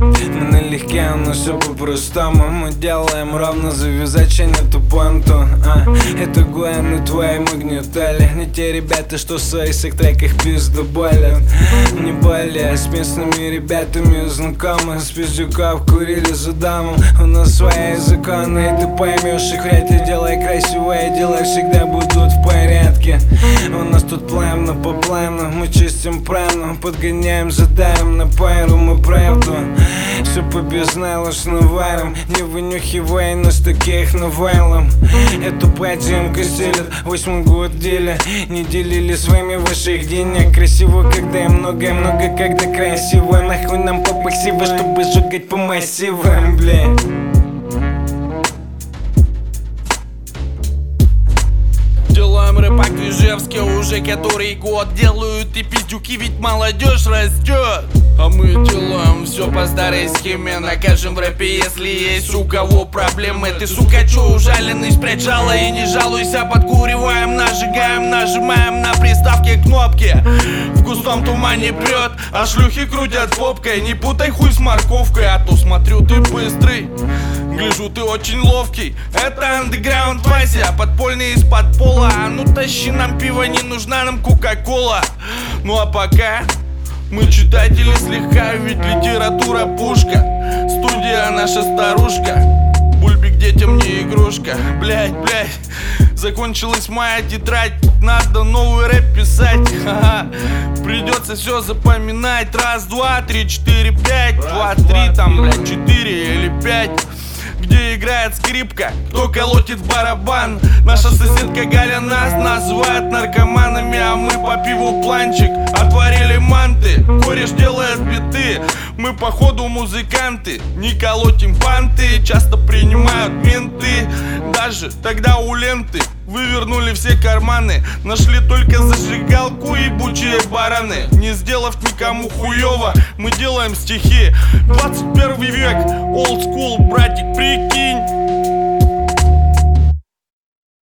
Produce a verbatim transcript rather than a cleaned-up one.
Мы налегке, но все по-простому. Мы делаем ровно, завязать ще нету понту. а, Это гуэны твои магнитали. Не те ребята, что в своих треках пизду болят. Не более с местными ребятами знакомы. С пиздюков курили за домом. У нас свои законы, и ты поймешь их. Вряд ли делай красивые дела, всегда будут в порядке. У нас тут плавно по плану, мы чистим прану, подгоняем, задаем на пару, мы правду. Все по безналочно варим, не вынюхивай нас таких новеллам. Эту подземку стелят, восьмой год деля. Не делили с вами ваших денег. Красиво, когда и много-много, когда красиво. Нахуй нам по пассиву, чтобы жигать по массивам, бля. Делаем рэпак в Ижевске уже который год. Делают и пиздюки, ведь молодежь растет. А мы делаем все по старой схеме. Накажем в рэпе, если есть у кого проблемы. Ты, сука, чё ужаленный, спрячь жало и не жалуйся. Подкуриваем, нажигаем, нажимаем на приставке кнопки. В густом тумане прет, а шлюхи крутят попкой. Не путай хуй с морковкой, а то смотрю ты быстрый. Гляжу, ты очень ловкий. Это андеграунд Вася, подпольный из-под пола. А ну тащи нам пиво, не нужна нам кока-кола. Ну а пока мы читатели слегка, ведь литература пушка. Студия наша старушка. Бульбик детям не игрушка. Блять, блять, закончилась моя тетрадь. Надо новый рэп писать. Ха-ха. Придется все запоминать. Раз, два, три, четыре, пять. Два, три, там, блять, четыре или пять. Где играет скрипка, кто колотит барабан. Наша соседка Галя нас называет наркоманами. А мы по пиву планчик отварили манты. Кореш делает биты, мы походу музыканты. Не колотим банты, часто принимают менты. Даже тогда у ленты вывернули все карманы. Нашли только зажигалку и ебучие бараны. Не сделав никому хуёво, мы делаем стихи. Двадцать первый век, old school, братик, прикинь.